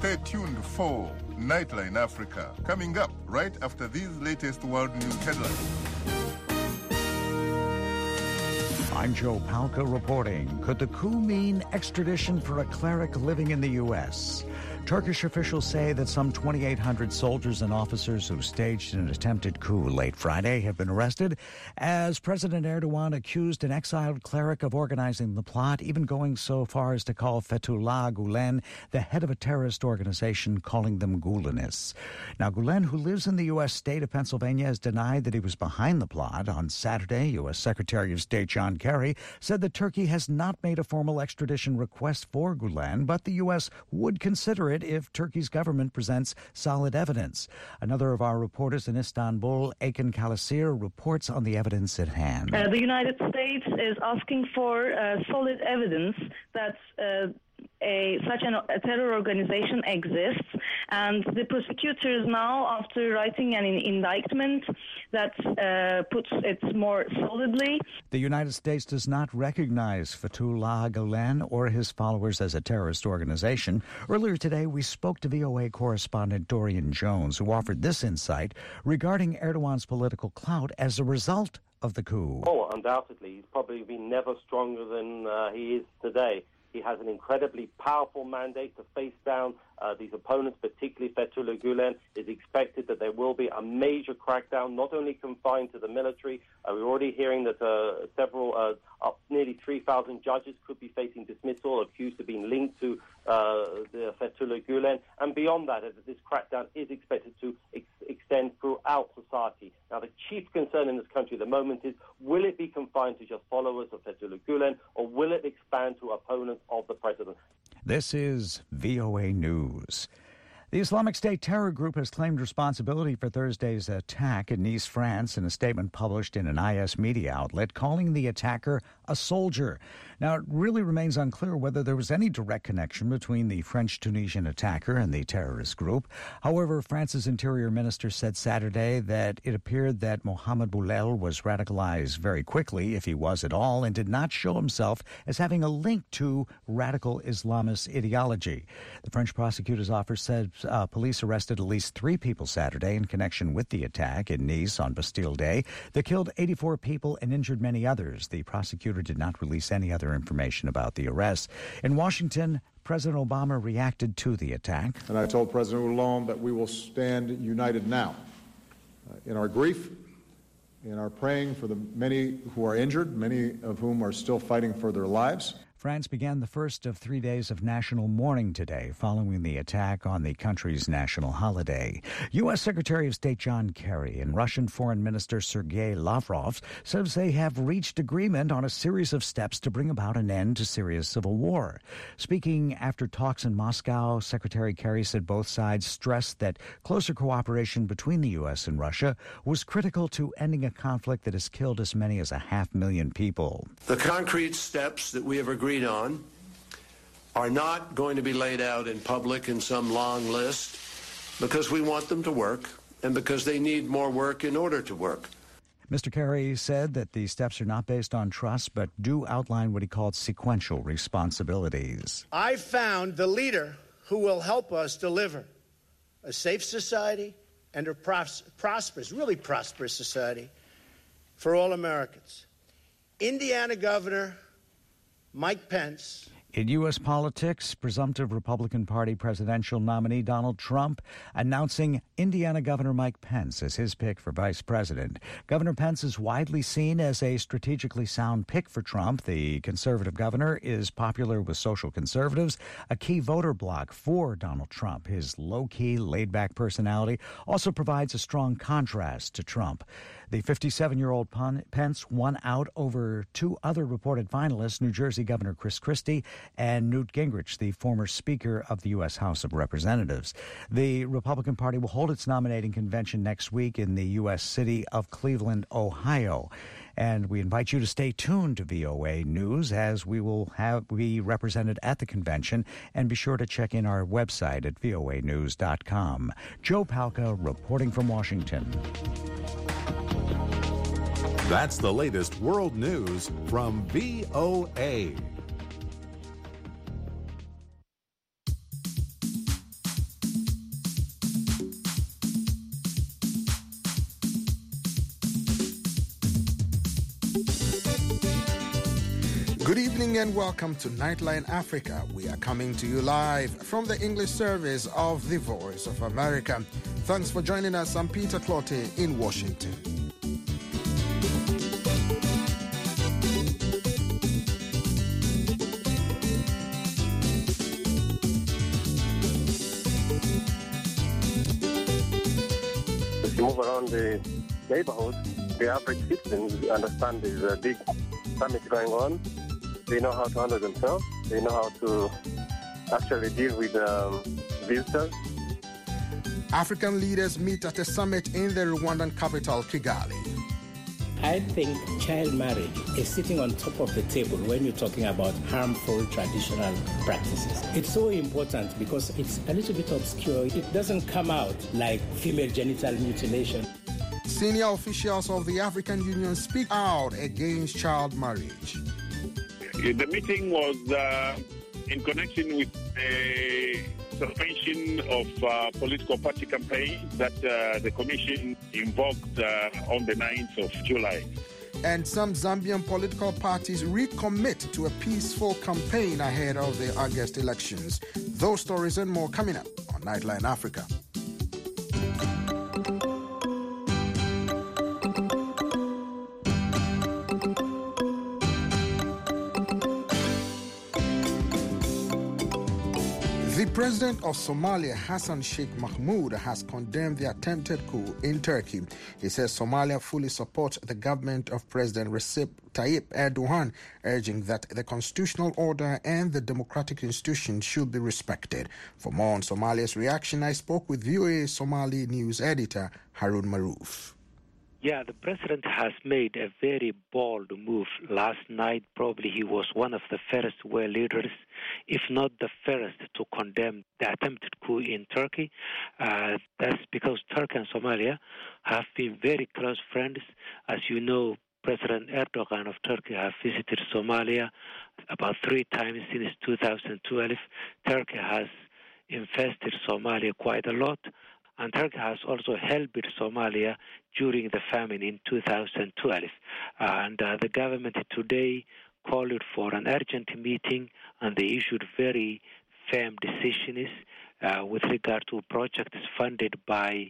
Stay tuned for Nightline Africa, coming up right after these latest world news headlines. I'm Joe Palca reporting. Could the coup mean extradition for a cleric living in the U.S.? Turkish officials say that some 2,800 soldiers and officers who staged an attempted coup late Friday have been arrested as President Erdogan accused an exiled cleric of organizing the plot, even going so far as to call Fethullah Gulen the head of a terrorist organization, calling them Gulenists. Now, Gulen, who lives in the U.S. state of Pennsylvania, has denied that he was behind the plot. On Saturday, U.S. Secretary of State John Kerry said that Turkey has not made a formal extradition request for Gulen, but the U.S. would consider it if Turkey's government presents solid evidence. Another of our reporters in Istanbul, Akin Kalasir, reports on the evidence at hand. The United States is asking for solid evidence that such a terror organization exists, and the prosecutors now, after writing an indictment that puts it more solidly. The United States does not recognize Fethullah Gulen or his followers as a terrorist organization. Earlier today, we spoke to VOA correspondent Dorian Jones, who offered this insight regarding Erdogan's political clout as a result of the coup. Oh, undoubtedly. He's probably been never stronger than he is today. He has an incredibly powerful mandate to face down these opponents, particularly Fethullah Gulen. It is expected that there will be a major crackdown, not only confined to the military. We're already hearing that nearly 3,000 judges could be facing dismissal, accused of being linked to the Fethullah Gulen. And beyond that, this crackdown is expected to extend throughout society. Now, the chief concern in this country at the moment is, will it be confined to just followers of Fethullah Gulen, or will it expand to opponents of the president? This is VOA News. The Islamic State terror group has claimed responsibility for Thursday's attack in Nice, France, in a statement published in an IS media outlet, calling the attacker a soldier. Now, it really remains unclear whether there was any direct connection between the French-Tunisian attacker and the terrorist group. However, France's interior minister said Saturday that it appeared that Mohamed Boulel was radicalized very quickly, if he was at all, and did not show himself as having a link to radical Islamist ideology. The French prosecutor's office said police arrested at least 3 people Saturday in connection with the attack in Nice on Bastille Day that killed 84 people and injured many others. The prosecutor did not release any other information about the arrests. In Washington, President Obama reacted to the attack. And I told President Hollande that we will stand united now in our grief, in our praying for the many who are injured, many of whom are still fighting for their lives. France began the first of 3 days of national mourning today following the attack on the country's national holiday. U.S. Secretary of State John Kerry and Russian Foreign Minister Sergei Lavrov says they have reached agreement on a series of steps to bring about an end to Syria's civil war. Speaking after talks in Moscow, Secretary Kerry said both sides stressed that closer cooperation between the U.S. and Russia was critical to ending a conflict that has killed as many as 500,000 people. The concrete steps that we have agreed on are not going to be laid out in public in some long list, because we want them to work and because they need more work in order to work. Mr. Kerry said that the steps are not based on trust, but do outline what he called sequential responsibilities. I found the leader who will help us deliver a safe society and a prosperous, really prosperous society for all Americans. Indiana Governor Mike Pence. In U.S. politics, presumptive Republican Party presidential nominee Donald Trump announcing Indiana Governor Mike Pence as his pick for vice president. Governor Pence is widely seen as a strategically sound pick for Trump. The conservative governor is popular with social conservatives, a key voter bloc for Donald Trump. His low-key, laid-back personality also provides a strong contrast to Trump. The 57-year-old Pence won out over 2 other reported finalists, New Jersey Governor Chris Christie and Newt Gingrich, the former Speaker of the U.S. House of Representatives. The Republican Party will hold its nominating convention next week in the U.S. city of Cleveland, Ohio. And we invite you to stay tuned to VOA News, as we will be represented at the convention. And be sure to check in our website at voanews.com. Joe Palca reporting from Washington. That's the latest world news from VOA. Good evening and welcome to Nightline Africa. We are coming to you live from the English service of the Voice of America. Thanks for joining us. I'm Peter Clotte in Washington. If you move around the neighborhood, the average citizens understand there's a big summit going on. They know how to handle themselves. They know how to actually deal with visitors. African leaders meet at a summit in the Rwandan capital, Kigali. I think child marriage is sitting on top of the table when you're talking about harmful traditional practices. It's so important because it's a little bit obscure. It doesn't come out like female genital mutilation. Senior officials of the African Union speak out against child marriage. The meeting was in connection with a suspension of political party campaign that the Commission invoked on the 9th of July. And some Zambian political parties recommit to a peaceful campaign ahead of the August elections. Those stories and more coming up on Nightline Africa. The president of Somalia, Hassan Sheikh Mahmoud, has condemned the attempted coup in Turkey. He says Somalia fully supports the government of President Recep Tayyip Erdogan, urging that the constitutional order and the democratic institutions should be respected. For more on Somalia's reaction, I spoke with VOA Somali news editor Harun Maruf. Yeah, the president has made a very bold move last night. Probably he was one of the first world leaders, if not the first, to condemn the attempted coup in Turkey. That's because Turkey and Somalia have been very close friends. As you know, President Erdogan of Turkey has visited Somalia about 3 times since 2012. Turkey has infested Somalia quite a lot. And Turkey has also helped Somalia during the famine in 2012. And the government today called for an urgent meeting, and they issued very firm decisions with regard to projects funded by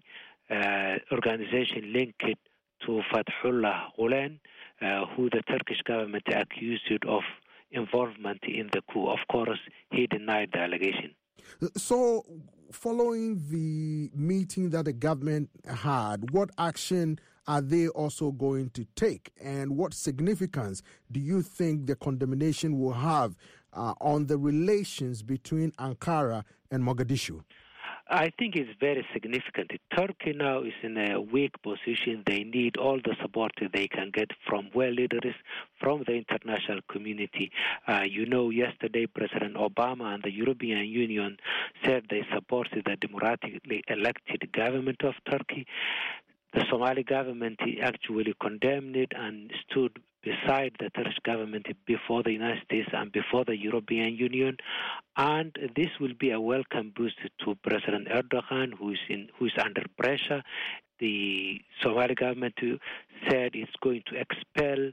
organization linked to Fathullah Gulen, who the Turkish government accused of involvement in the coup. Of course, he denied the allegation. So, following the meeting that the government had, what action are they also going to take? And what significance do you think the condemnation will have on the relations between Ankara and Mogadishu? I think it's very significant. Turkey now is in a weak position. They need all the support they can get from world leaders, from the international community. Yesterday President Obama and the European Union said they supported the democratically elected government of Turkey. The Somali government actually condemned it and stood beside the Turkish government before the United States and before the European Union. And this will be a welcome boost to President Erdogan, who is under pressure. The Somali government said it's going to expel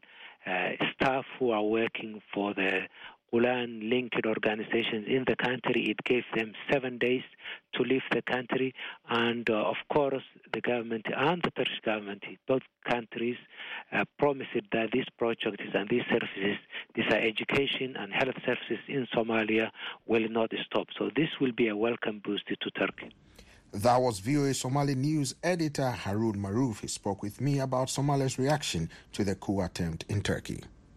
staff who are working for the Gulen-linked organizations in the country. It gave them 7 days to leave the country. And, of course, the government and the Turkish government, both countries, promised that these projects and these services, these are education and health services in Somalia, will not stop. So this will be a welcome boost to Turkey. That was VOA Somali News editor Harun Maruf. He spoke with me about Somalia's reaction to the coup attempt in Turkey.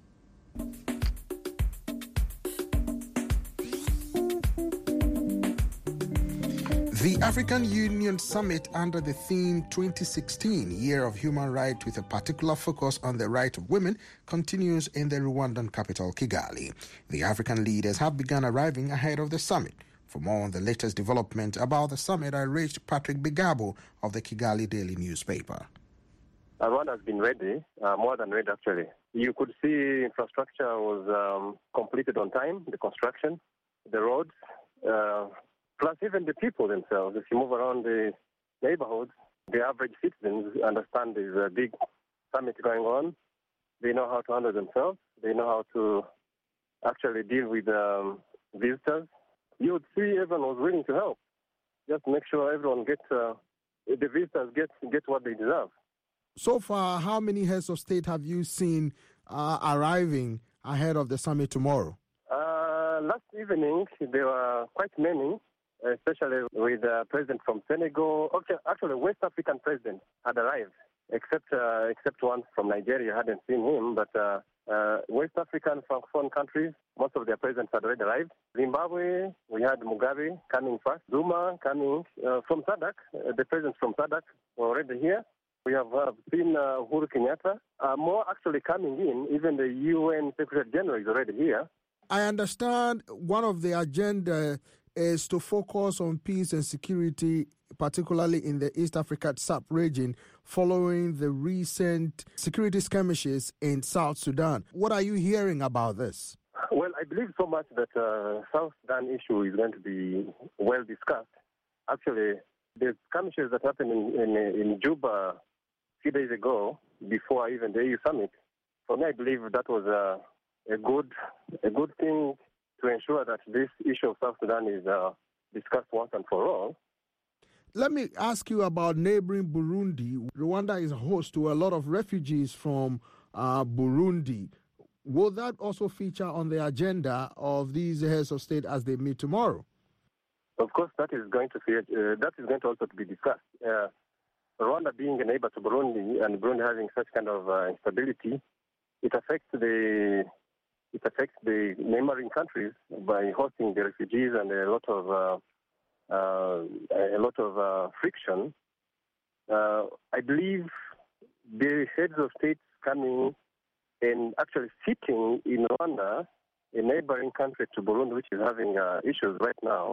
The African Union Summit under the theme 2016 Year of Human Rights with a particular focus on the right of women continues in the Rwandan capital Kigali. The African leaders have begun arriving ahead of the summit. For more on the latest development about the summit, I reached Patrick Bigabo of the Kigali Daily newspaper. Rwanda has been ready, more than ready actually. You could see infrastructure was completed on time, the construction, the roads, plus even the people themselves. If you move around the neighborhoods, the average citizens understand there's a big summit going on. They know how to handle themselves. They know how to actually deal with visitors, you would see everyone was willing to help. Just make sure everyone gets, the visitors get what they deserve. So far, how many heads of state have you seen arriving ahead of the summit tomorrow? Last evening, there were quite many, especially with the president from Senegal. Okay, actually, West African president had arrived, except one from Nigeria. I hadn't seen him, but West African Francophone countries, most of their presidents had already arrived. Zimbabwe, we had Mugabe coming first. Zuma coming from SADC. The presidents from SADC were already here. We have seen Uhuru Kenyatta. More actually coming in. Even the UN Secretary General is already here. I understand one of the agenda is to focus on peace and security, particularly in the East Africa sub-region, following the recent security skirmishes in South Sudan. What are you hearing about this? Well, I believe so much that South Sudan issue is going to be well discussed. Actually, the skirmishes that happened in Juba a few days ago, before even the AU summit, for me, I believe that was a good thing to ensure that this issue of South Sudan is discussed once and for all. Let me ask you about neighboring Burundi. Rwanda is a host to a lot of refugees from Burundi. Will that also feature on the agenda of these heads of state as they meet tomorrow? Of course, that is going to also be discussed. Rwanda being a neighbor to Burundi and Burundi having such kind of instability, it affects the neighboring countries by hosting the refugees and a lot of friction. I believe the heads of states coming and actually sitting in Rwanda, a neighboring country to Burundi, which is having issues right now,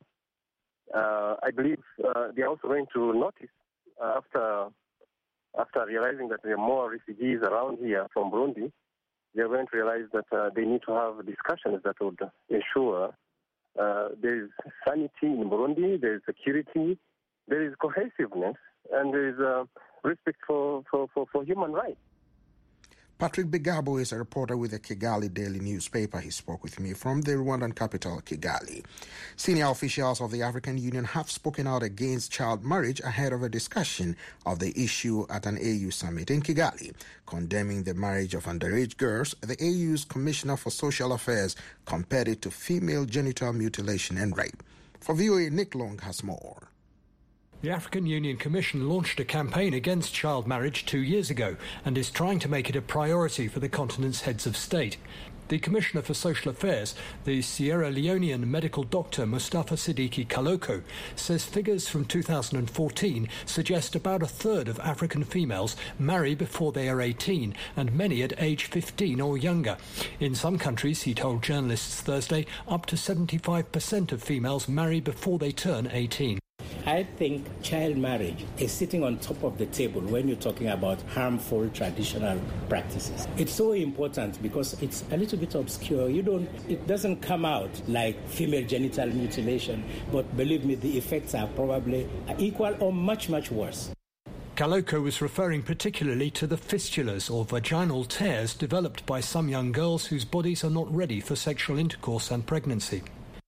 I believe they are also going to notice after realizing that there are more refugees around here from Burundi. They are going to realize that they need to have discussions that would ensure there is sanity in Burundi, there is security, there is cohesiveness, and there is respect for human rights. Patrick Bigabo is a reporter with the Kigali Daily newspaper. He spoke with me from the Rwandan capital, Kigali. Senior officials of the African Union have spoken out against child marriage ahead of a discussion of the issue at an AU summit in Kigali. Condemning the marriage of underage girls, the AU's Commissioner for Social Affairs compared it to female genital mutilation and rape. For VOA, Nick Long has more. The African Union Commission launched a campaign against child marriage 2 years ago and is trying to make it a priority for the continent's heads of state. The Commissioner for Social Affairs, the Sierra Leonean medical doctor Mustafa Siddiqui Kaloko, says figures from 2014 suggest about a third of African females marry before they are 18 and many at age 15 or younger. In some countries, he told journalists Thursday, up to 75% of females marry before they turn 18. I think child marriage is sitting on top of the table when you're talking about harmful traditional practices. It's so important because it's a little bit obscure. It doesn't come out like female genital mutilation, but believe me, the effects are probably equal or much, much worse. Kaloko was referring particularly to the fistulas or vaginal tears developed by some young girls whose bodies are not ready for sexual intercourse and pregnancy.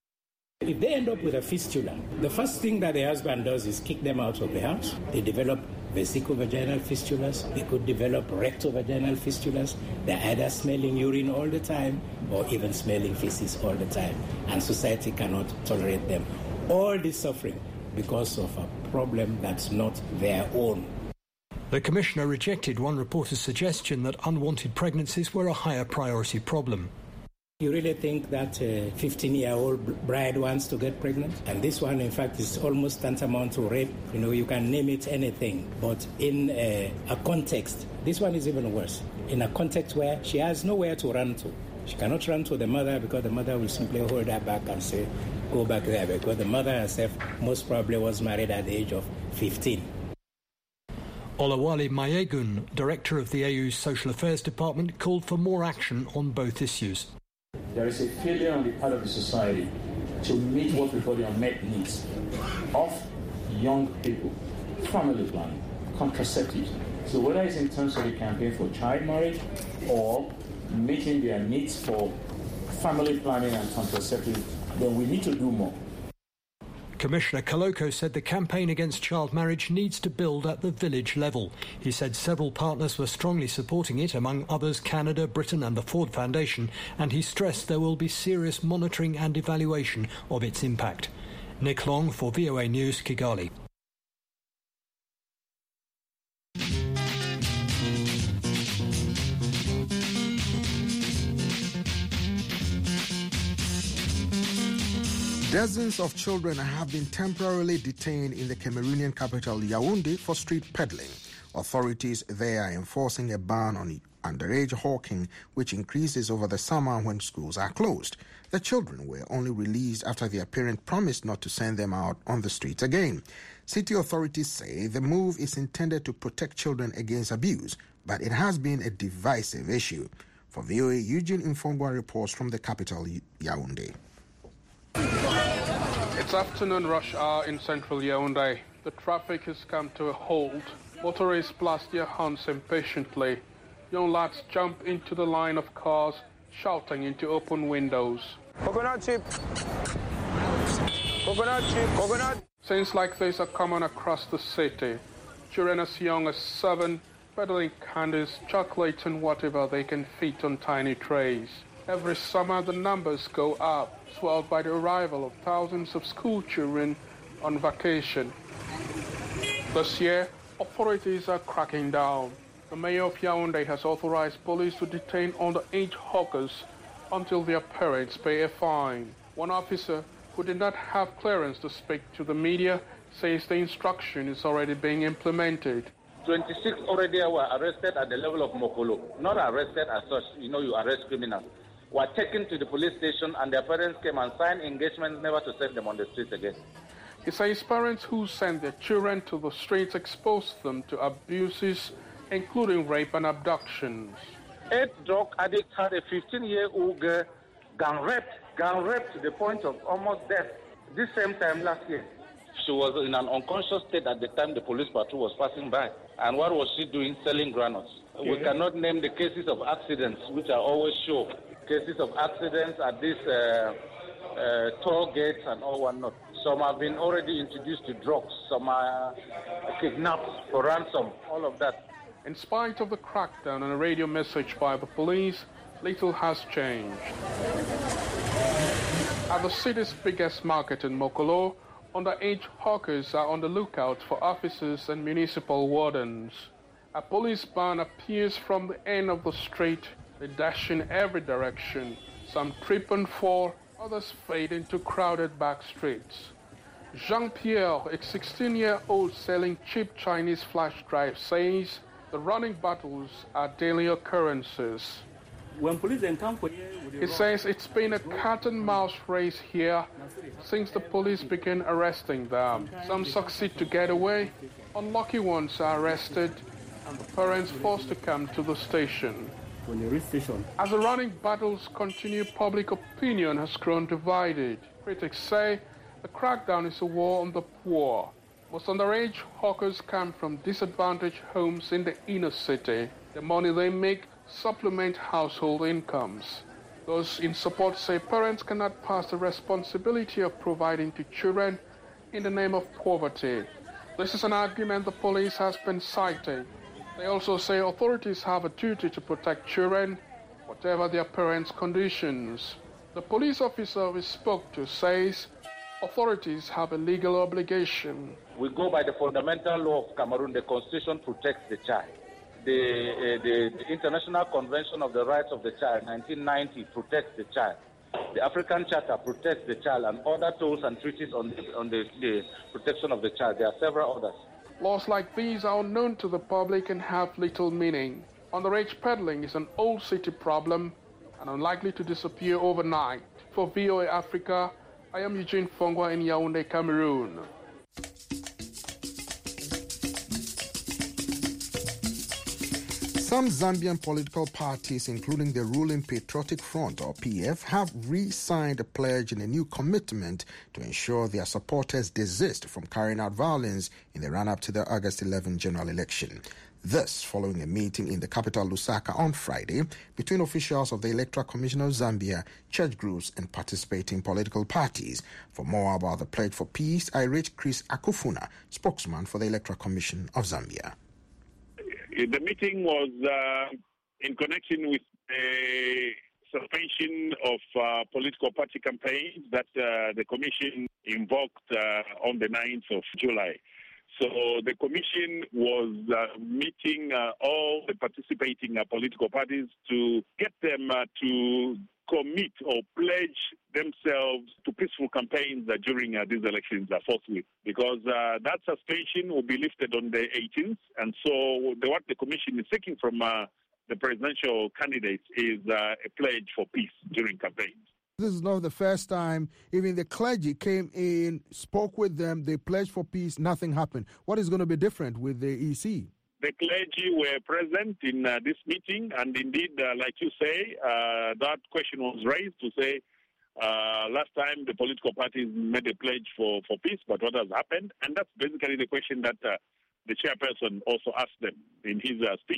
If they end up with a fistula, the first thing that the husband does is kick them out of the house. They develop vesicovaginal fistulas. They could develop rectovaginal fistulas. They're either smelling urine all the time or even smelling feces all the time. And society cannot tolerate them. All this suffering because of a problem that's not their own. The Commissioner rejected one reporter's suggestion that unwanted pregnancies were a higher priority problem. You really think that a 15-year-old bride wants to get pregnant? And this one, in fact, is almost tantamount to rape. You can name it anything. But in a context, this one is even worse. In a context where she has nowhere to run to. She cannot run to the mother because the mother will simply hold her back and say, go back there. Because the mother herself most probably was married at the age of 15. Olawale Mayegun, director of the AU's Social Affairs Department, called for more action on both issues. There is a failure on the part of the society to meet what we call the unmet needs of young people, family planning, contraceptives. So whether it's in terms of the campaign for child marriage or meeting their needs for family planning and contraceptive, then we need to do more. Commissioner Koloko said the campaign against child marriage needs to build at the village level. He said several partners were strongly supporting it, among others Canada, Britain and the Ford Foundation, and he stressed there will be serious monitoring and evaluation of its impact. Nick Long for VOA News, Kigali. Dozens of children have been temporarily detained in the Cameroonian capital Yaoundé for street peddling. Authorities there are enforcing a ban on underage hawking, which increases over the summer when schools are closed. The children were only released after their parent promised not to send them out on the streets again. City authorities say the move is intended to protect children against abuse, but it has been a divisive issue. For VOA, Eugene Infongwa reports from the capital Yaoundé. It's afternoon rush hour in central Yaoundé. The traffic has come to a halt. Motorists blast their horns impatiently. Young lads jump into the line of cars, shouting into open windows. Coconut chip! Coconut chip! Coconut! Scenes like this are common across the city. Children as young as 7 peddling candies, chocolates and whatever they can fit on tiny trays. Every summer the numbers go up, swelled by the arrival of thousands of school children on vacation. This year, authorities are cracking down. The mayor of Yaoundé has authorized police to detain underage hawkers until their parents pay a fine. One officer who did not have clearance to speak to the media says the instruction is already being implemented. 26 already were arrested at the level of Mokolo. Not arrested as such, you arrest criminals. Were taken to the police station and their parents came and signed engagements never to send them on the streets again. He says parents who send their children to the streets expose them to abuses, including rape and abductions. 8 drug addicts had a 15-year-old girl gang raped to the point of almost death. This same time last year, she was in an unconscious state at the time the police patrol was passing by. And what was she doing? Selling granules. Okay. We cannot name the cases of accidents, which are always shown. Cases of accidents at these toll gates and all whatnot. Some have been already introduced to drugs. Some are kidnapped for ransom. All of that. In spite of the crackdown and a radio message by the police, little has changed. At the city's biggest market in Mokolo, underage hawkers are on the lookout for officers and municipal wardens. A police ban appears from the end of the street. They dash in every direction. Some trip and fall, others fade into crowded back streets. Jean-Pierre, a 16-year-old selling cheap Chinese flash drive, says the running battles are daily occurrences. When police encounter, he says it's been a cat-and-mouse race here since the police began arresting them. Some succeed to get away, unlucky ones are arrested, and the parents forced to come to the station. As the running battles continue, public opinion has grown divided. Critics say the crackdown is a war on the poor. Most underage hawkers come from disadvantaged homes in the inner city. The money they make supplement household incomes. Those in support say parents cannot pass the responsibility of providing to children in the name of poverty. This is an argument the police has been citing. They also say authorities have a duty to protect children, whatever their parents' conditions. The police officer we spoke to says authorities have a legal obligation. We go by the fundamental law of Cameroon. The Constitution protects the child. The International Convention of the Rights of the Child, 1990, protects the child. The African Charter protects the child, and other tools and treaties on the protection of the child. There are several others. Laws like these are unknown to the public and have little meaning. Underage peddling is an old city problem and unlikely to disappear overnight. For VOA Africa, I am Eugene Fongwa in Yaoundé, Cameroon. Some Zambian political parties, including the ruling Patriotic Front, or PF, have re-signed a pledge in a new commitment to ensure their supporters desist from carrying out violence in the run-up to the August 11 general election. This following a meeting in the capital Lusaka on Friday between officials of the Electoral Commission of Zambia, church groups and participating political parties. For more about the Pledge for Peace, I reached Chris Akufuna, spokesman for the Electoral Commission of Zambia. The meeting was in connection with a suspension of political party campaigns that the Commission invoked on the 9th of July. So the Commission was meeting all the participating political parties to get them to commit or pledge themselves to peaceful campaigns during these elections forthwith, because that suspension will be lifted on the 18th. And so what the Commission is seeking from the presidential candidates is a pledge for peace during campaigns. This is not the first time. Even the clergy came in, spoke with them, they pledged for peace, nothing happened. What is going to be different with the EC? The clergy were present in this meeting, and indeed, like you say, that question was raised to say last time the political parties made a pledge for peace, but what has happened? And that's basically the question that the chairperson also asked them in his speech.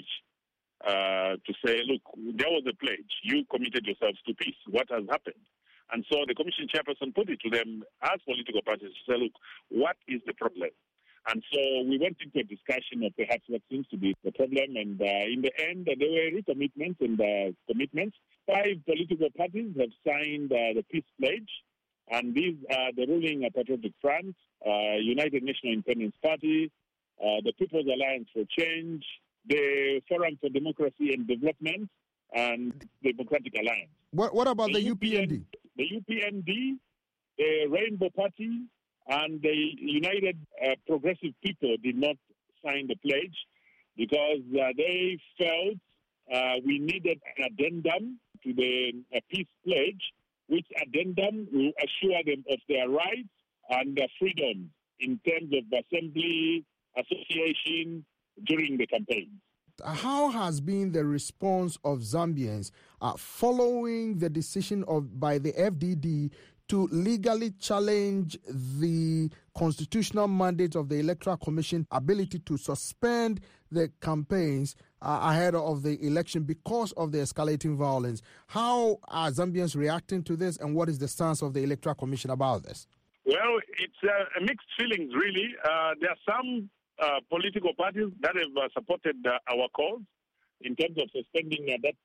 To say, look, there was a pledge. You committed yourselves to peace. What has happened? And so the commission chairperson put it to them as political parties to say, look, what is the problem? And so we went into a discussion of perhaps what seems to be the problem. And in the end, there were recommitments and commitments. 5 political parties have signed the peace pledge. And these are the ruling Patriotic Front, United National Independence Party, the People's Alliance for Change, the Forum for Democracy and Development, and Democratic Alliance. What about the UPND? The UPND, the Rainbow Party, and the United Progressive People did not sign the pledge because they felt we needed an addendum to the peace pledge, which addendum will assure them of their rights and their freedom in terms of assembly, association, during the campaign. How has been the response of Zambians following the decision by the FDD to legally challenge the constitutional mandate of the Electoral Commission ability to suspend the campaigns ahead of the election because of the escalating violence? How are Zambians reacting to this, and what is the stance of the Electoral Commission about this? Well, it's a mixed feelings, really. There are some political parties that have supported our cause in terms of suspending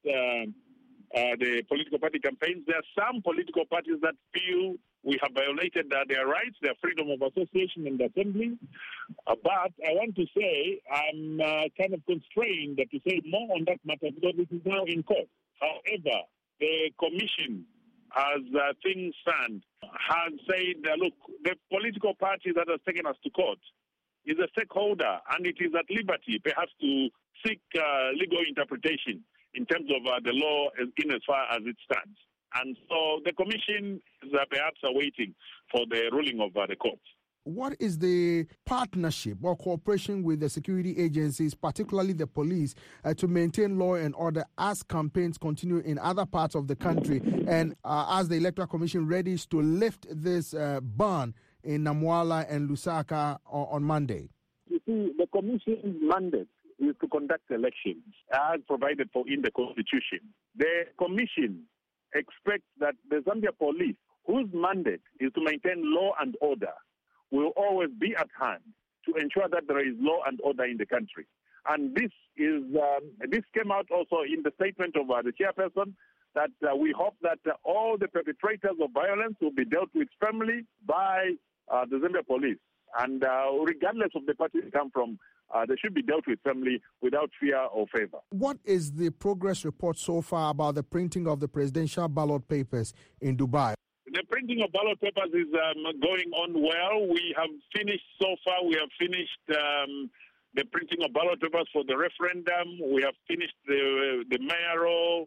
the political party campaigns. There are some political parties that feel we have violated their rights, their freedom of association and assembly. But I want to say I'm kind of constrained to say more on that matter because this is now in court. However, the commission, as things stand, has said, look, the political party that has taken us to court is a stakeholder, and it is at liberty perhaps to seek legal interpretation in terms of the law in as far as it stands. And so the commission is perhaps awaiting for the ruling of the court. What is the partnership or cooperation with the security agencies, particularly the police, to maintain law and order as campaigns continue in other parts of the country and as the Electoral Commission readies to lift this ban in Namwala and Lusaka on Monday? You see, the commission's mandate is to conduct elections as provided for in the Constitution. The commission expects that the Zambia police, whose mandate is to maintain law and order, will always be at hand to ensure that there is law and order in the country. And this came out also in the statement of the chairperson, that we hope that all the perpetrators of violence will be dealt with firmly by the Zambia police. And regardless of the party they come from, they should be dealt with firmly without fear or favor. What is the progress report so far about the printing of the presidential ballot papers in Dubai? The printing of ballot papers is going on well. We have finished so far. We have finished the printing of ballot papers for the referendum. We have finished the mayoral.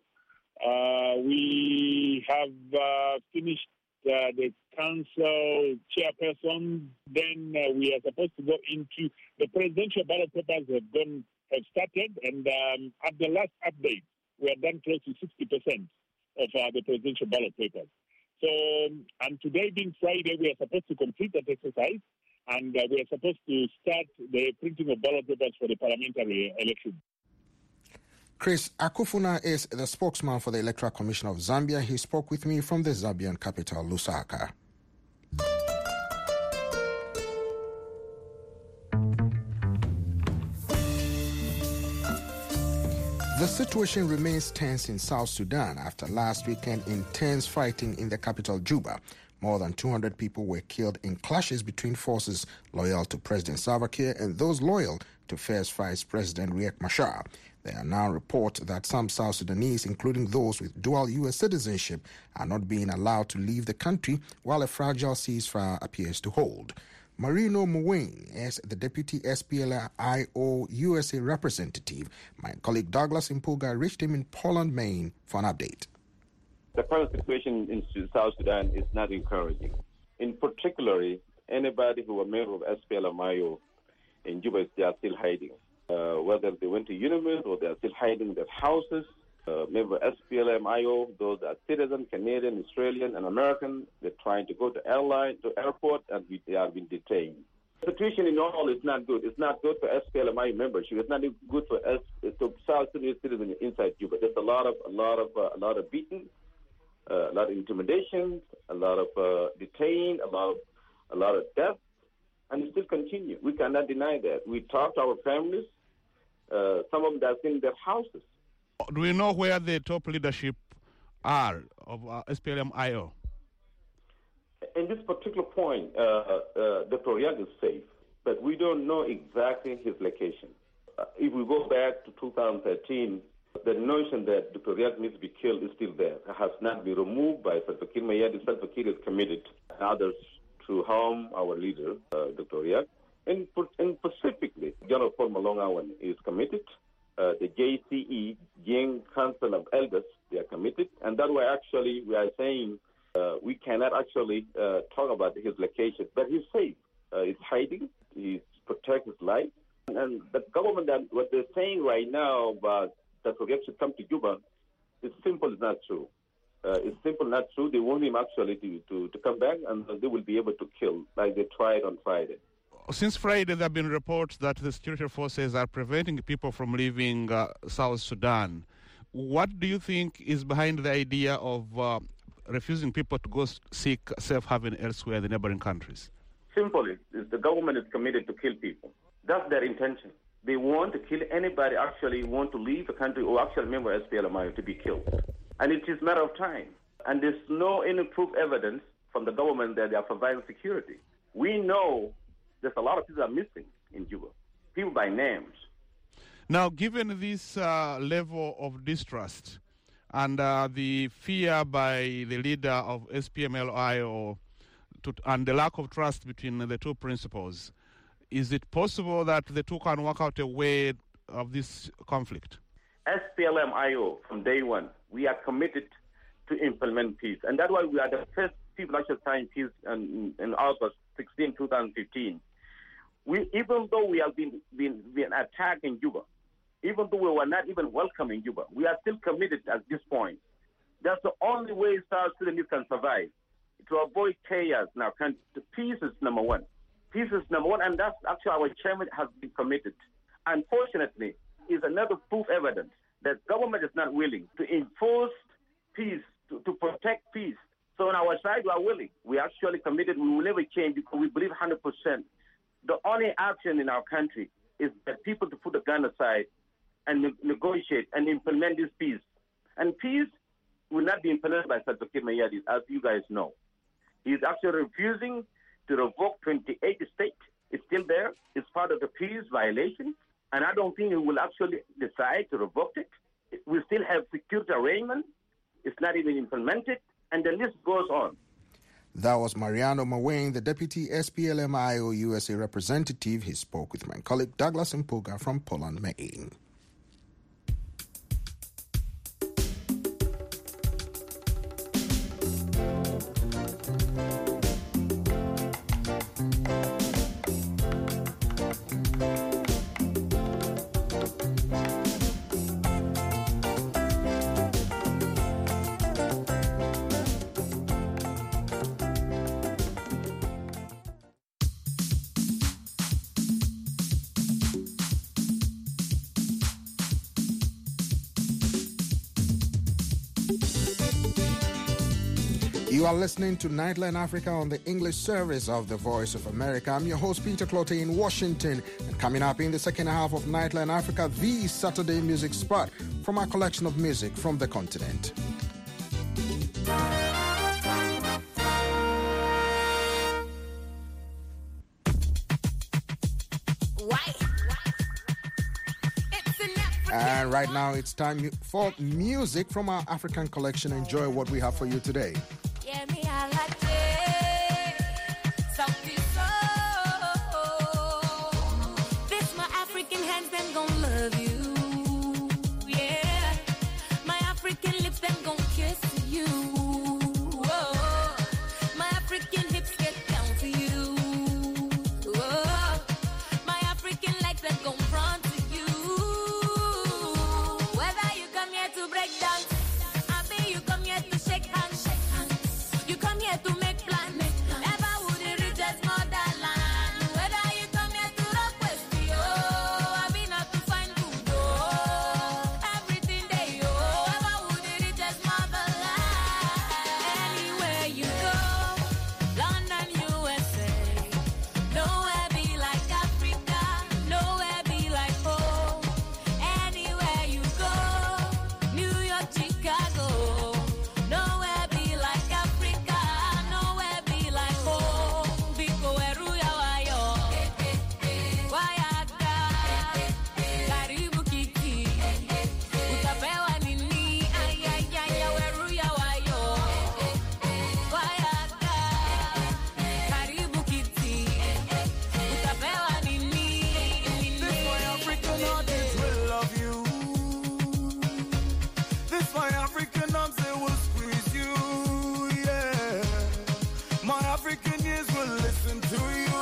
We have finished the council chairperson. Then we are supposed to go into the presidential ballot papers have started, and at the last update, we are done close to 60% of the presidential ballot papers. So, and today being Friday, we are supposed to complete that exercise. And we are supposed to start the printing of ballot papers for the parliamentary election. Chris Akufuna is the spokesman for the Electoral Commission of Zambia. He spoke with me from the Zambian capital, Lusaka. The situation remains tense in South Sudan after last weekend intense fighting in the capital, Juba. More than 200 people were killed in clashes between forces loyal to President Salva Kiir and those loyal to first Vice President Riek Machar. There are now reports that some South Sudanese, including those with dual U.S. citizenship, are not being allowed to leave the country while a fragile ceasefire appears to hold. Marino Muwing is the deputy SPLIO USA representative. My colleague Douglas Impuga reached him in Poland, Maine for an update. The current situation in South Sudan is not encouraging. In particular, anybody who are member of SPLMIO in Juba, they are still hiding. Whether they went to university or they are still hiding in their houses. Member SPLMIO, those are citizens, Canadian, Australian, and American, they're trying to go to airport, and they are being detained. The situation in all is not good. It's not good for SPLMIO membership. It's not good for South Sudanese citizens inside Juba. There's a lot of beating, a lot of intimidation, a lot of detain, a lot of death, and it still continue. We cannot deny that. We talk to our families. Some of them are in their houses. Do we know where the top leadership are of SPLM-IO? In this particular point, Dr. Riek is safe, but we don't know exactly his location. If we go back to 2013, the notion that Dr. Riek needs to be killed is still there. It has not been removed by Salva Kiir Mayardit. Salva Kiir is committed, and others, to harm our leader, Dr. Riek. And specifically, General Paul Malong is committed. The JCE, Young Council of Elders, they are committed. And that's why actually we are saying we cannot actually talk about his location. But he's safe. He's hiding. He's protect his life. And the government, what they're saying right now about that Riek should come to Juba, it's simple, it's not true. It's simple, not true. They want him actually to come back, and they will be able to kill, like they tried on Friday. Since Friday, there have been reports that the security forces are preventing people from leaving South Sudan. What do you think is behind the idea of refusing people to go seek safe haven elsewhere in the neighboring countries? Simply, the government is committed to kill people. That's their intention. They want to kill anybody actually want to leave the country or actually member SPLMIO to be killed. And it is a matter of time. And there's no any proof evidence from the government that they are providing security. We know there's a lot of people are missing in Juba, people by names. Now, given this level of distrust and the fear by the leader of SPLMIO and the lack of trust between the two principals, is it possible that the two can work out a way of this conflict? SPLMIO, from day one, we are committed to implement peace. And that's why we are the first people actually signed peace in August 16, 2015. Even though we have been attacked in Juba, even though we were not even welcome in Juba, we are still committed at this point. That's the only way South Sudanese can survive, to avoid chaos in our country. Peace is number one. Peace is number one, and that's actually our chairman has been committed. Unfortunately, is another proof evidence that government is not willing to enforce peace, to protect peace. So on our side, we are willing. We are actually committed. We will never change because we believe 100%. The only option in our country is that people to put the gun aside and negotiate and implement this peace. And peace will not be implemented by Salva Kiir Mayardit, as you guys know. He is actually refusing to revoke 28 states. It's still there. It's part of the peace violation. And I don't think he will actually decide to revoke it. We still have security arrangements. It's not even implemented. And the list goes on. That was Mariano Maweng, the deputy SPLMIO USA representative. He spoke with my colleague Douglas Impuga from Poland, Maine. You are listening to Nightline Africa on the English service of the Voice of America. I'm your host, Peter Clote in Washington. And coming up in the second half of Nightline Africa, the Saturday music spot from our collection of music from the continent. And right now it's time for music from our African collection. Enjoy what we have for you today. This my African hands, them gon' love you. Yeah, my African lips, them gon' kiss you. Whoa. My African hips get down for you. Whoa. My African legs, them gon' run to you. Whether you come here to break dance, I think you come here to shake hands. You come here to make plans. Never would it reach as motherland. Whether you come here to rock West, I be not to find food, everything they Never would it reach as motherland. Anywhere you go, London, USA, nowhere be like Africa, nowhere be like home. Anywhere you go, New York, Chicago, nowhere be like Africa, nowhere be like home. Biko eruya wayo, wayaka, karibu kiti, utapewa nini? Ayayaya, eruya wayo, wayaka, karibu kiti, utapewa nini? This my African artists will love you. This my African arms, they will squeeze you. Yeah, my African ears will listen to you.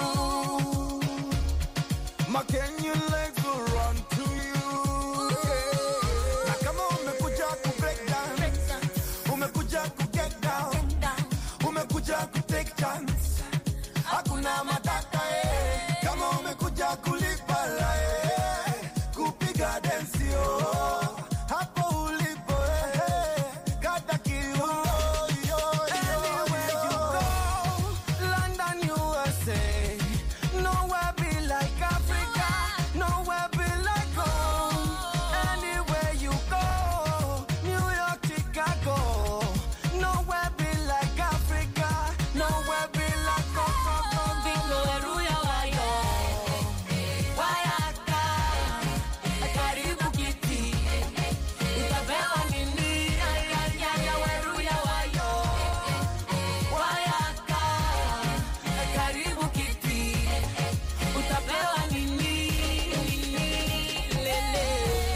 My Kenyan legs will run to you. Yeah. Now come on, umekuja ku break down, umekuja ku get down, umekuja ku take chance. Hakuna matata eh. Kama umekuja kulipa la eh. Kupiga dance yo. Hapo ulipo eh. Kata kiuno yo. Anywhere you go, London, USA, nowhere be like Africa, nowhere be like home. Anywhere you go, New York, Chicago, nowhere be like Africa, nowhere be like home. Biko eruya wayo, wayaka, karibu kiti, utapewa nini? Ayayaya, eruya wayo, wayaka, karibu kiti, utapewa nini? Lele.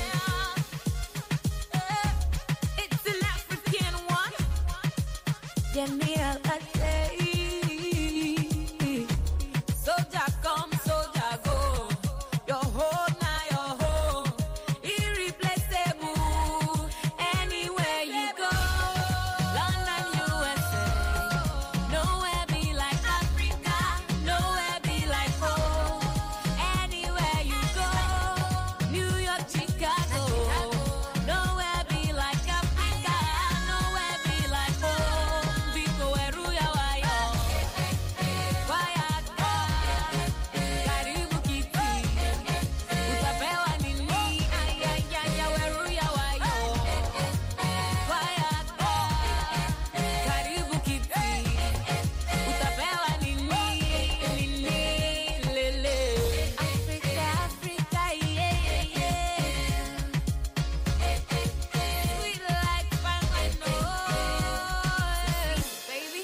It's an African one. Give me a latte. Soldier come, soldier go. Your home now your home. Irreplaceable. Anywhere you go. London, USA. Nowhere be like Africa. Nowhere be like home. Anywhere you go. New York, Chicago. Nowhere be like Africa. Nowhere be like home. Biko eruya wayo. Wayaka. Karibu kiti. Utapewa nini? Ayayaya, eruya wayo. Wayaka. Karibu kiti. Utapewa nini? Lele. Africa, Africa, yeah, yeah. Sweet like Fernando, baby.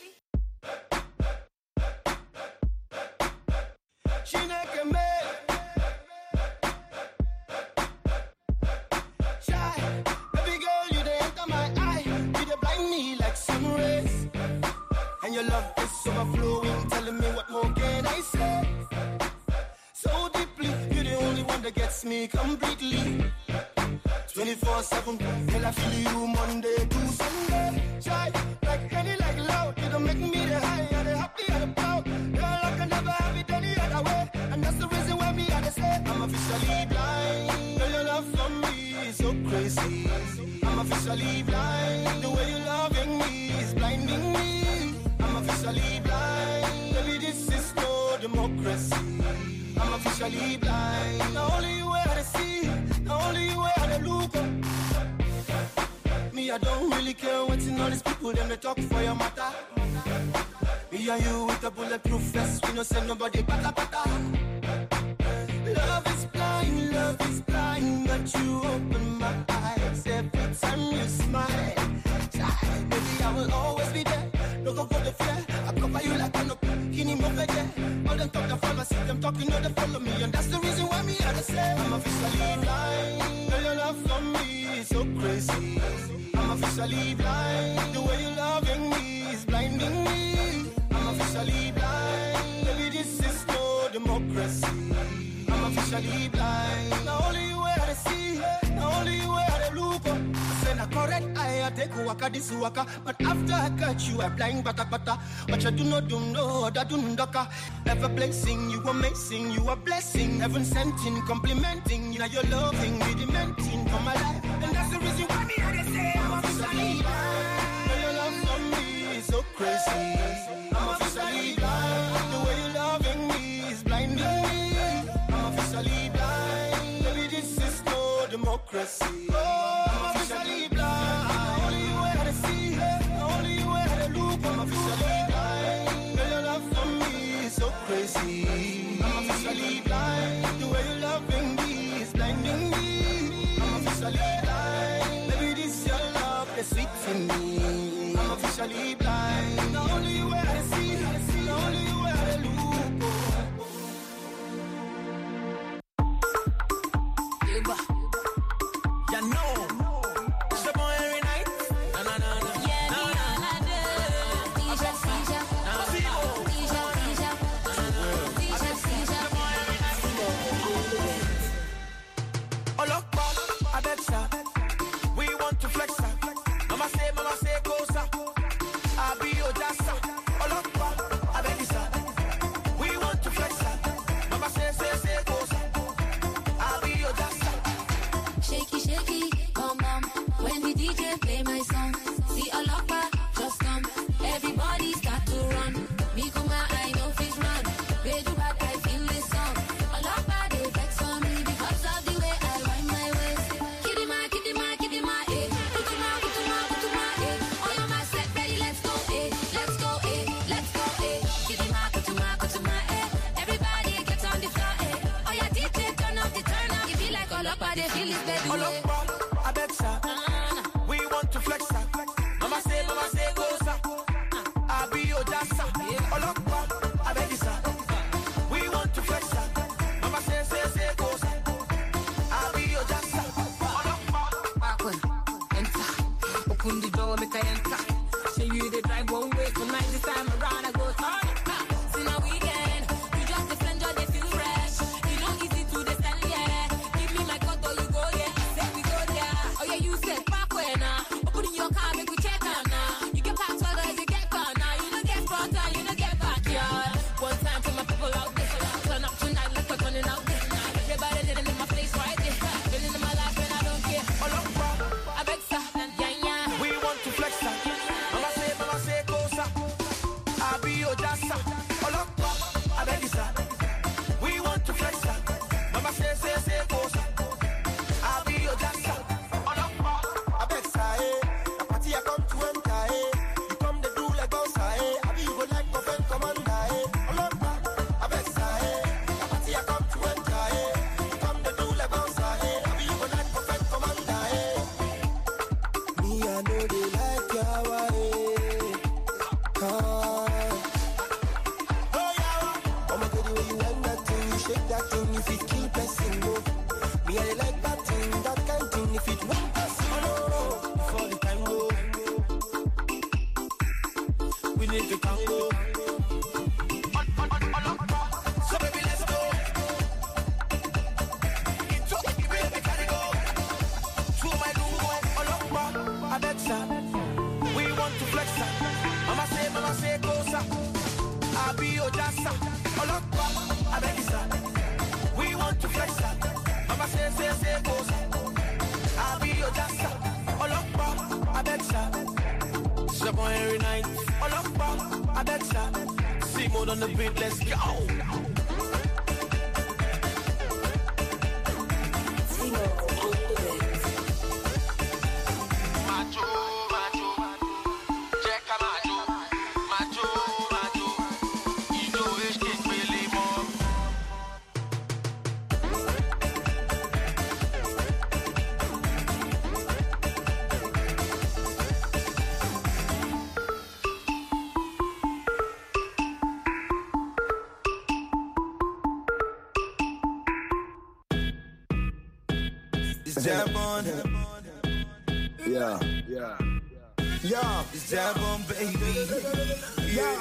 Chineke me. Shy, baby girl, you dey enter my eye. You dey blind me like sun rays. And your love is overflowing, telling me what more can I say? So deeply, you're the only one that gets me completely. 24/7, girl, I feel you Monday to Sunday. Shy, like any like loud, you don't make me the high, and the happy and the proud. Girl, I can never have it any other way, and that's the reason why me I dey say I'm officially blind. Girl, your love for me is so crazy. I'm officially blind. The way you're loving me is blinding me. officially blind. Baby, this is no democracy. I'm officially blind. Now only you where to see, now only you where to look. Me, I don't really care what's in all these people, them they talk for your matter. Me and you with a bulletproof vest, we no send nobody pata pata. Love is blind, but you open my eyes every time you smile. Baby, I will always be there. No go for the fear. I cover you like I'm no kini mofeje. All them talk the pharmacy, them talking no they follow me, and that's the reason why me I say I'm officially blind. Girl, your love for me is so crazy. I'm officially blind. The way you're loving me is blinding me. I'm officially blind. Baby, this is no democracy. I'm officially blind. Now only you where to see, now only you where to look. I said I correct, I take a waka this waka, but after I got you, I blind bata bata. What you do not do no, other do ndaka. Ever blessing, you amazing, you a blessing. Heaven sent in, complimenting. You know you're loving, rudimenting for my life, and that's the reason why me I say I'm officially blind. Your love for me is so crazy. I'm officially blind. The way you're loving me is blinding me. I'm officially blind. Baby, this is no democracy. I'm officially blind. Only you where to see, only you where to look. I'm officially blind. Girl, your love for me is so crazy. I'm officially blind. The way you're loving me is blinding me. I'm officially blind. Baby, this your love that's sweet to me. I'm officially blind. The only you where to see, the only you where to look. You know, it's the boy every night. I bet ya, we want to flex up. Mama say, closer. I'll be your jassa. I bet you, we want to flex up. Mama say, closer. I'll be your jassa. Shaky, shaky, bum bum. When the DJ play my song, see a locker just come. Everybody start to run. Me come out, I know fish run. They do back, I feel this song. A locker they vex for me because of the way I wind my waist. Kitty my, eh. Put to my, eh. Oh, you're my set, ready, let's go, eh. Let's go, eh. Kitty my, eh. Everybody get on the floor, eh. Oh, yeah, DJ turn up. You feel like all up, they feel it better. I bet ya, we want to flex up. Mama say, closer. I'll be your jassa. I bet you, we want to flex up. Mama say, closer. I'll be your jassa. Enter, open the door, make I enter. Show you the drive one way tonight. This time around, I go turn. See now weekend, you just defend your day feel fresh. You know easy to defend, yeah. Give me my cut or you go, yeah. Say we go there. Oh yeah, you said back when open in your car, make we check on now. You get past all you get gone now. You don't get front and you don't get backyard. One time for my people out there. Turn up tonight, like we're turning out this night. Everybody living in my place right there. Living in my life and I don't care. I bet ya, Yeah. we want to flex up. Mama say, closer. I'll be your jassa. I bet you, we want to flex up. Mama say, closer. I'll be your jassa. I bet the party I come to enter, you come to do like boss, I be you go like government commander, I bet the party I come to enter, you come to do like boss, I be you go like government commander, Me, I know they like your way. Oh yeah, oh my God, the way you like that thing, you shake that thing, if it kill person, go. Me, I like that thing, that kind thing, if it won't pass, no, before the time go. We need to tango. So baby, let's go. It's okay, baby, can you go? To my room, I bet ya, we want to flex up. Mama say, closer. I'll be your jassa. I bet you, we want to flex up. Mama say, closer. I'll be your jassa. I bet ya, it's the boy every night. Alexa, Simon on the beat, let's go. Yeah. Yeah, it's Jab on, baby. Yeah.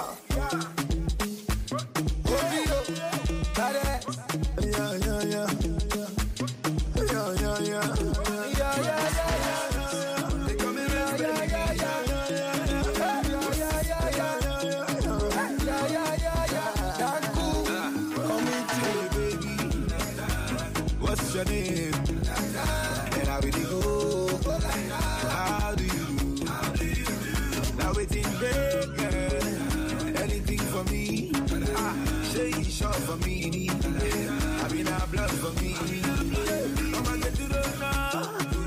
What's your name? And I really go. How do you? Now waiting there, girl. Anything for me? Say you short for me. I mean, I blood for me. Come on, get to the now.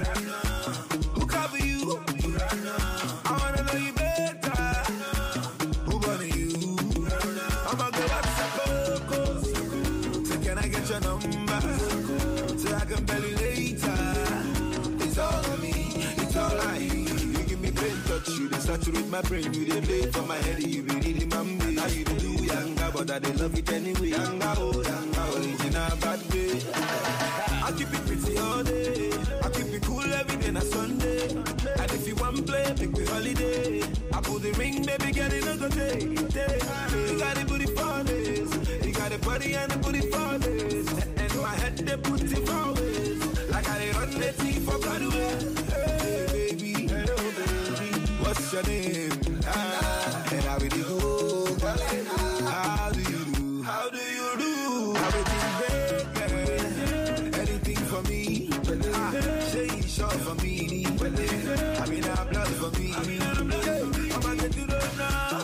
Who cover you? I wanna know you better. Who gonna you? I'ma go up to Coco. So can I get your number? So I can belly later. It's all on me, it's all I need. You give me brain touch, you they saturate my brain. You they play for my head, you be really mammy. Now you they do younger, but I they love it anyway. Younger, original bad way. I keep it pretty all day. I keep it cool every day na Sunday. And if you want play, make me holiday. I put the ring, baby, get it, no go take. You got the booty for this. You got the body and the booty for this. And my head, they put it forward. Like I run the team for Broadway. Hey, baby, hello, baby. What's your name? And I really go. How do you do? How do you do? Everything great, girl. Anything for me? Say you short for me. I mean, I blood for me. I'm gonna get to the now.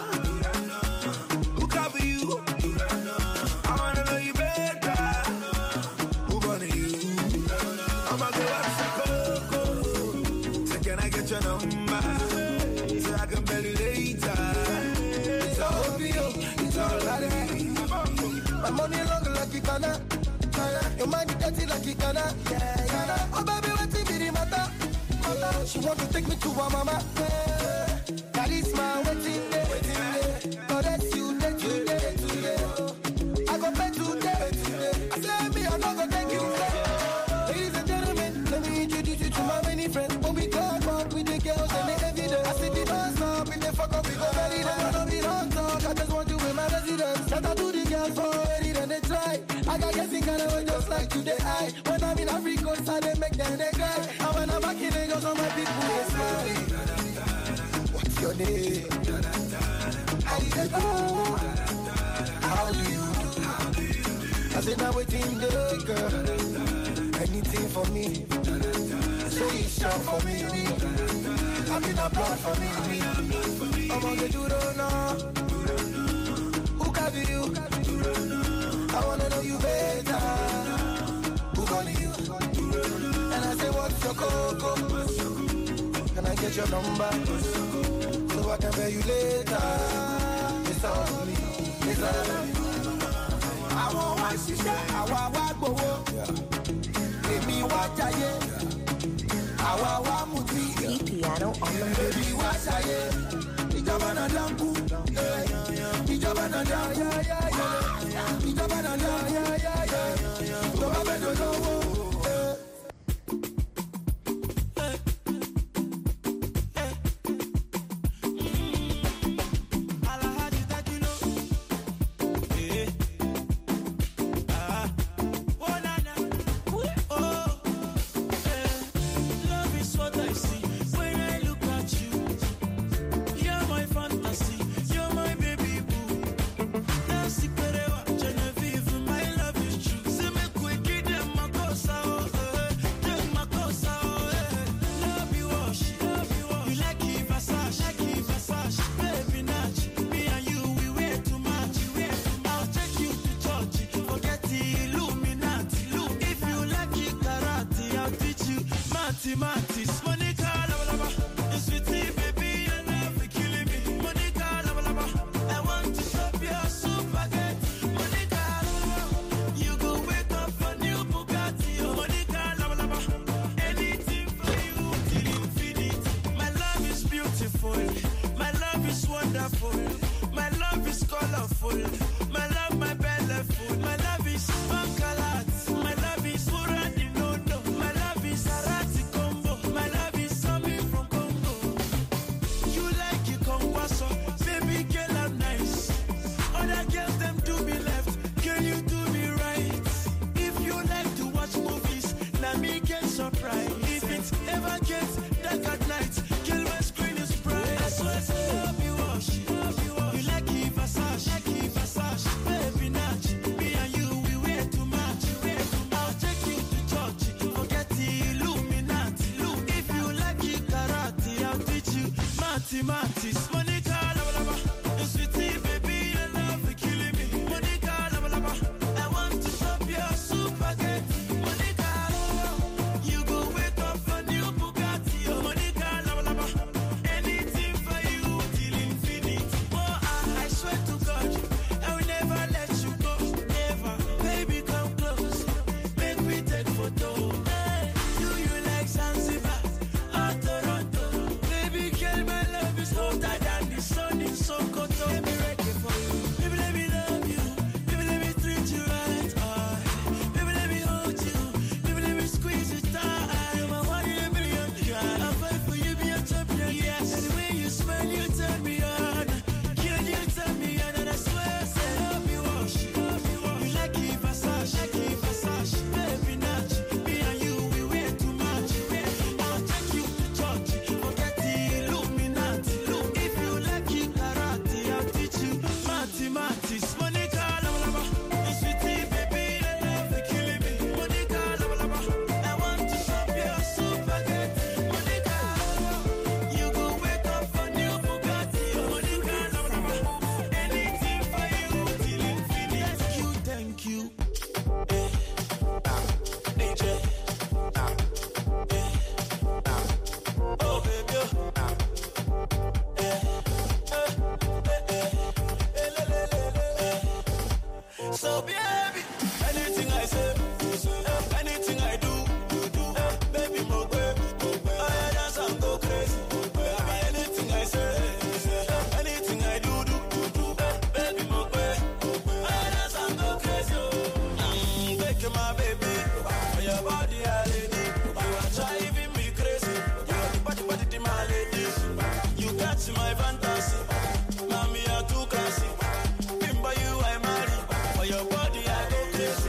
Who cover you? I wanna know you better. Who gonna you? I'ma go up to Coco. So can I get your number? So I can belly later. It's all you, it's all I need. My money long like you canna. Your mind dirty like you canna. Oh baby, what's it be the matter? She want to take me to her mama. That is my waiting day. Oh, that's you today. I go pay today. I say me, I'm not gonna take you today. Ladies and gentlemen, let me introduce you to my many friends. But we talk up with the girls and the evidence. I see the dance up, if they fuck up, we go bury them. I don't be long talk, I just want you in my residence. Shout out to the girls for already, then they try. I got guessing kind of way just like today. When I'm in Africa, so they make them they cry. And when I'm back in Lagos, all my people they smile. What's your name? How do you go? How do you do? I said now waiting there, girl. Anything for me. Say it's short for me. I mean a blood for me. I'm gonna do the now. Who cover you? I wanna know you better. Who gonna you? And I say what's your coco? Can I get your number? So I can pay you later. It's all on me. It's all on me. I want my sister. I want go. Give me what I get. I want muti. Piano on the baby what I get. Ijaba na dampu. Ijaba na dampu. Ijaba na dampu. Go back to the Fantasy, you're my baby boo. That's the way I vive my love. Mattis, Monica, lava, lava. Sweetie, baby, your love is killing me. Monica, lava, lava. I want to shop your spaghetti. Monica, lava, lava. You go wake up for new Bugatti. Oh, Monica, lava, lava. Anything for you till infinity. My love is beautiful. My love is wonderful. My love is colorful. My love, my belly food. My love is bankalat. My love is Muradi Nono. My love is Arati Combo. My love is coming from Congo. You like it, Kongwaso. Baby girl, I'm nice. Other girls, them do me left. Girl, you do me right. If you like to watch movies, let me get surprised. If it ever gets dark at night, girl, my screen is bright. I swear to love you, wash. You like it, Versace. Baby, Natch. Me and you, we wear too much. I'll take you to church. Forget the Illuminati. If you like it, karate, I'll teach you mathematics. Monica, lava, lava. Sweetie, baby, your love is killing me. Monica, lava, lava. I want to shop your spaghetti. Monica, lava, lava. You go wake up for new Bugatti. Oh, Monica, lava, lava. Anything for you till infinity. Oh, I swear to God, I will never let you go. Never. Baby, come close. Make me take photo. Hey, do you like Zanzibar or Toronto? Baby, girl, my love is hotter than the sun in Sokoto. Let me ready for you. Baby, let me love you. Baby, let me treat you right. Baby, let me hold you. Baby, let me squeeze you tight. I'm a 1 in a million. I'll fight for you, be a champion. Yes. And the way you smile, you turn me on. Girl, you turn me on, and I swear, say, love you, wash. You like it, Versace. Baby, Natch. Me and you, we wear too much. I'll take you to church. Forget the Illuminati. If you like it, karate, I'll teach you mathematics. Monica, lava, lava. Sweetie, baby, your love is killing me. Monica, lava, lava. I want to shop your spaghetti. Monica, lava, lava. You go wake up for new Bugatti. Oh, Monica, lava, lava. Anything for you till infinity. Thank you. DJ. Oh, baby. So, baby, anything I say, anything I do, you do. Baby, more way. I dance and go crazy. Baby, anything I say, anything I do. Baby, more way. I dance and go crazy. Take my baby, your body a lady. You are driving me crazy. You are the body, my lady. You catch my fantasy. Mommy, you're too classy. Bimba, you I marry. For your body, I go crazy.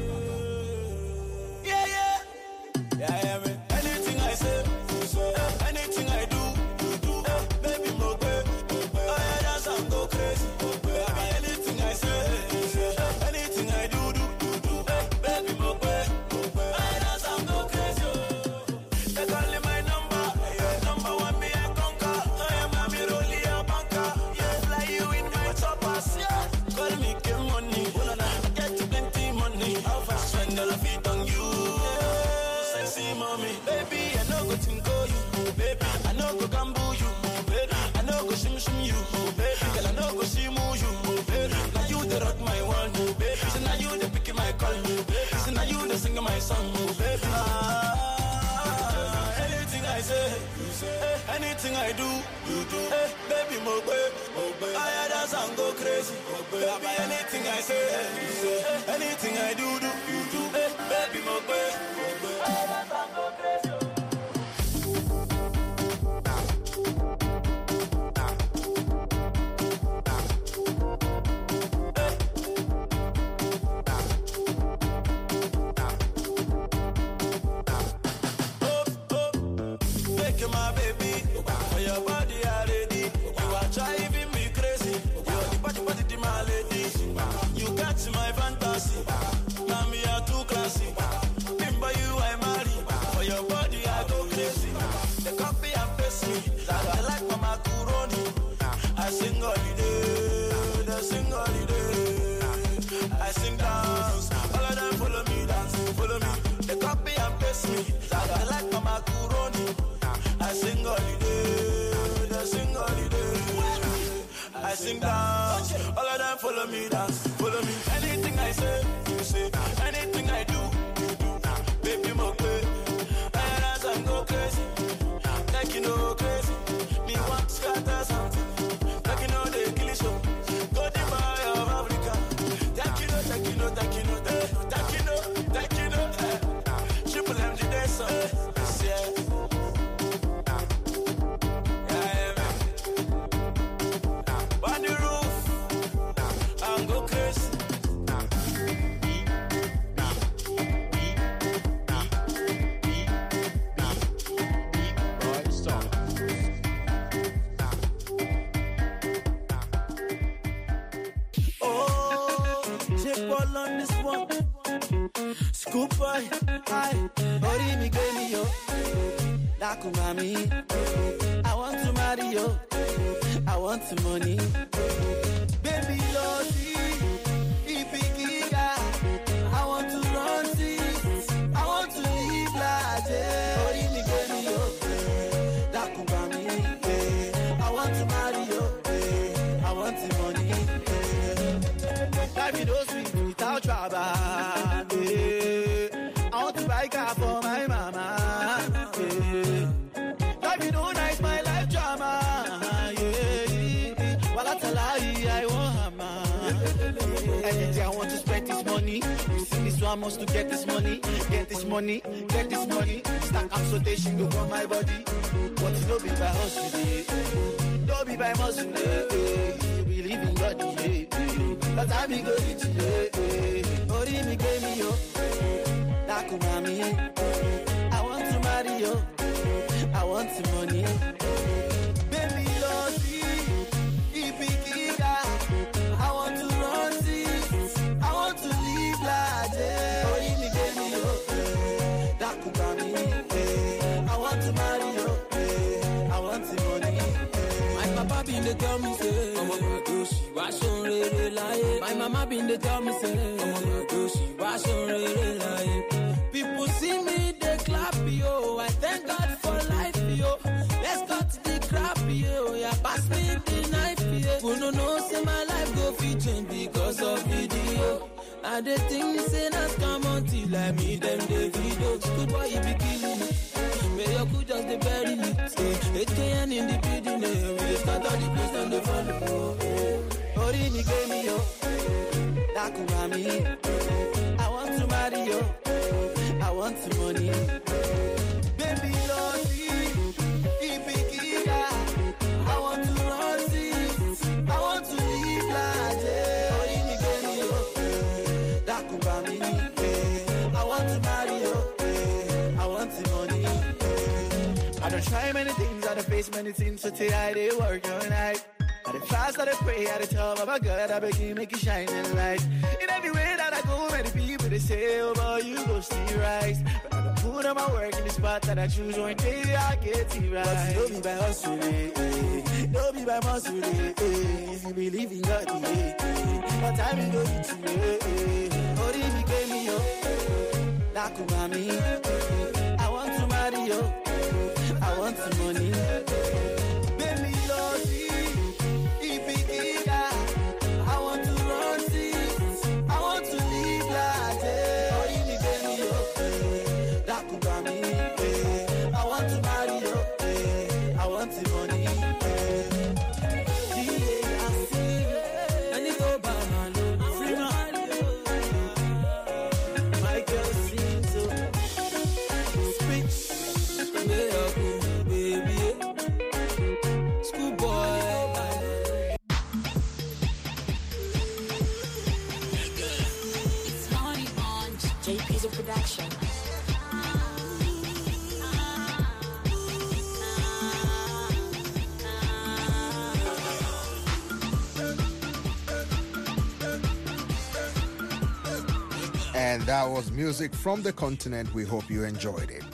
Yeah. Anything I say, anything I do. Baby, more way. I dance and go crazy. Baby, anything I say, anything I do. Baby, more way. I dance and go crazy. They call me my number. Number one, me I conquer. I am a Miroli, a banker. Yeah, fly you in my choppers. Yeah, call me get money. I get you plenty money. I'll fast spend all of it on you. Sexy mommy, baby, I know go tinko you, baby. I know go gamble you, baby. I know go shim you, baby. Girl, I know go shimu you, baby. Now you the rock my world, baby. So now you the pick my call, baby. So now you the sing my song, baby. Anything I say, anything I do, you do. Baby, more way. I dance and go crazy. Baby, anything I say, anything I do, you do. Baby, more way. I dance and go crazy. Take my baby, for your body already. You are driving me crazy. You are the body, my lady. You catch my fantasy. Mommy, you're too classy. Bimba, you I marry. For your body, I go crazy. The copy and paste me. I like my macaroni. I sing holiday. They sing holiday. I sing dance. All of them follow me, dance. Follow me. The copy and paste me. I like my macaroni. sing dance. All of them follow me dance, follow me. Anything I say, you say. Anything I do, you do. Baby, mo play. I dance and go crazy. Like you know crazy. Me want scatter something. Like you know they kill it so. Go the buy of Africa. Thank you know, thank you know, thank you know, thank you know, thank you know. Triple M the day so. Yeah. On the roof, and go crazy. Oh, check ball on this one. Scoop boy, hi, Ori mi gave me yo. Nakumami, I want to marry you. I want some money. Baby, Lottie, Ipikiga. I want to run things. I want to live like Ori mi gave me yo. Nakumami, I want to marry you. I want some money. Life is so sweet without trouble. I want to buy a car for my mama. Life is no nice, my life drama. While I tell her I want hammer. Every day I want to spend this money. You see this one must to get this money. Get this money, get this money. Stack up so they should go on my body. But it don't be by hustle, don't be by muscle. You believe in God, but I be good to you. Ori mi gave me yo. Nakumami, I want to marry you. I want some money. Baby, Lottie, Ipikiga. I want to run things. I want to live like that. Ori mi gave me yo. Nakumami, I want to marry you. I want some money. My papa been the tell me say, I'm gonna do she wash on really lie. My mama been the tell me say, I'm gonna do she wash on really lie. People see me, they clap, yo. I thank God for life, yo. Let's cut the crap, yo. Yeah, pass me the knife, yo. Who no know, say my life go featuring because of video. And the things say not come until I meet them, the video. Good boy, you be killing me. May your could just the bury me. Say, 8 a.m. in the building, we start all the place and the follow. Ori mi gave me, yo. Nakumami, I want to marry you. I want some money. Baby, Lottie, Ipikiga. I want to run things. I want to live like that. Ori mi gave me, yo. Nakumami, I want to marry you. I want some money. I don't try many things, I don't face many things, so today I did work all night. I did fast, I did pray, I did tell my God, I begin make it shining light. In every way that I go, many people they say, oh boy, you go see rise. But I don't put on my work in the spot that I choose, one day I get it right. But don't be by hustle, don't be by muscle, if you believe in God, what time you go to Ori mi gave me yo, Nakumami, I want to marry you, I want some money. Baby, Lottie, Ipikiga. I want to run things. I want to live like that. Ori mi gave me yo. Nakumami, I want to marry you. I want some money. Yeah, I see. I need to buy my love. Free my girl sing so. Speech. Baby. Schoolboy. It's Honey Bunch, JP's a production. And that was music from the continent. We hope you enjoyed it.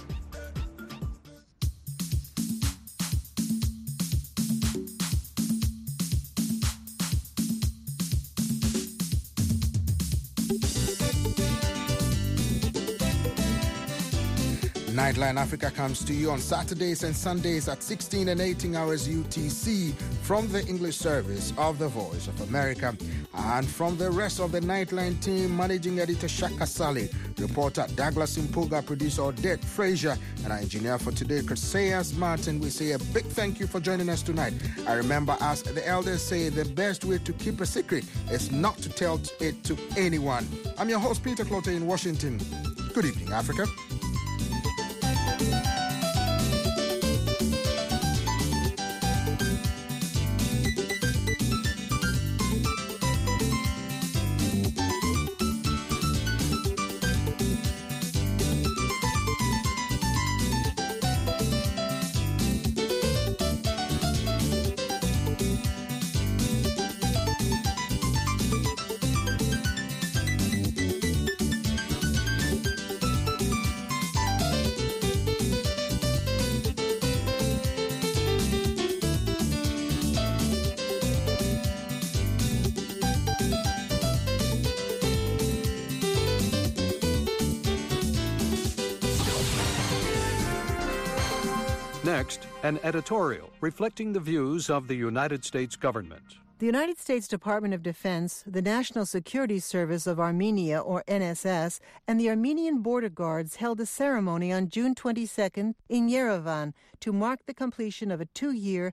Nightline Africa comes to you on Saturdays and Sundays at 16 and 18 hours UTC from the English service of the Voice of America. And from the rest of the Nightline team, Managing Editor Shaka Sally, reporter Douglas Impuga, producer Odette Frazier, and our engineer for today, Chryseas Martin, we say a big thank you for joining us tonight. I remember, as the elders say, the best way to keep a secret is not to tell it to anyone. I'm your host, Peter Clotter in Washington. Good evening, Africa. Next, an editorial reflecting the views of the United States government. The United States Department of Defense, the National Security Service of Armenia, or NSS, and the Armenian Border Guards held a ceremony on June 22nd in Yerevan to mark the completion of a 2-year,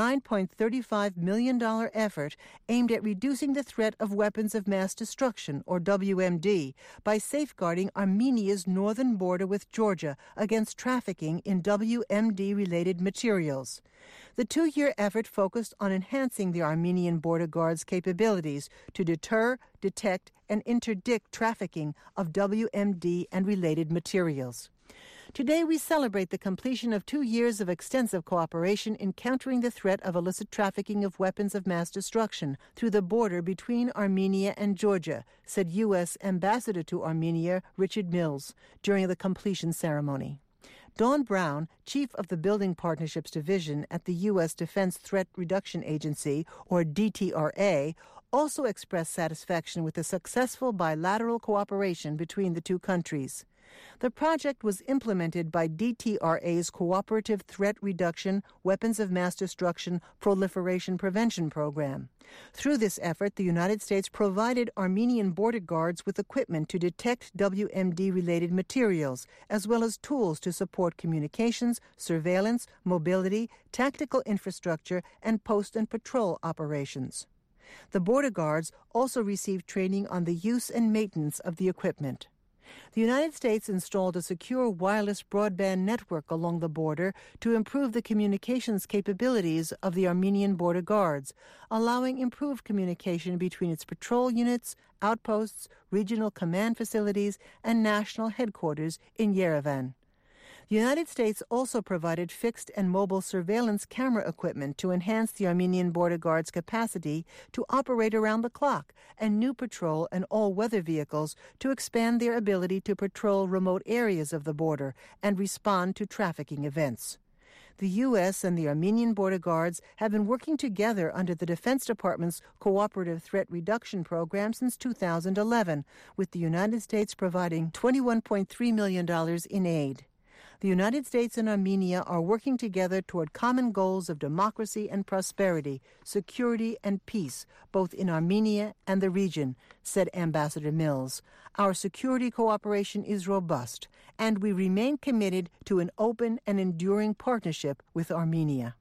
$9.35 million effort aimed at reducing the threat of weapons of mass destruction, or WMD, by safeguarding Armenia's northern border with Georgia against trafficking in WMD-related materials. The 2-year effort focused on enhancing the Armenian Border Guard's capabilities to deter, detect, and interdict trafficking of WMD and related materials. Today, we celebrate the completion of 2 years of extensive cooperation in countering the threat of illicit trafficking of weapons of mass destruction through the border between Armenia and Georgia, said U.S. Ambassador to Armenia Richard Mills during the completion ceremony. Dawn Brown, chief of the Building Partnerships Division at the U.S. Defense Threat Reduction Agency, or DTRA, also expressed satisfaction with the successful bilateral cooperation between the two countries. The project was implemented by DTRA's Cooperative Threat Reduction, Weapons of Mass Destruction, Proliferation Prevention Program. Through this effort, the United States provided Armenian border guards with equipment to detect WMD-related materials, as well as tools to support communications, surveillance, mobility, tactical infrastructure, and post and patrol operations. The border guards also received training on the use and maintenance of the equipment. The United States installed a secure wireless broadband network along the border to improve the communications capabilities of the Armenian border guards, allowing improved communication between its patrol units, outposts, regional command facilities, and national headquarters in Yerevan. The United States also provided fixed and mobile surveillance camera equipment to enhance the Armenian Border Guard's capacity to operate around the clock, and new patrol and all-weather vehicles to expand their ability to patrol remote areas of the border and respond to trafficking events. The U.S. and the Armenian Border Guards have been working together under the Defense Department's Cooperative Threat Reduction Program since 2011, with the United States providing $21.3 million in aid. The United States and Armenia are working together toward common goals of democracy and prosperity, security and peace, both in Armenia and the region, said Ambassador Mills. Our security cooperation is robust, and we remain committed to an open and enduring partnership with Armenia.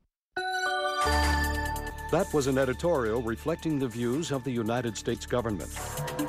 That was an editorial reflecting the views of the United States government.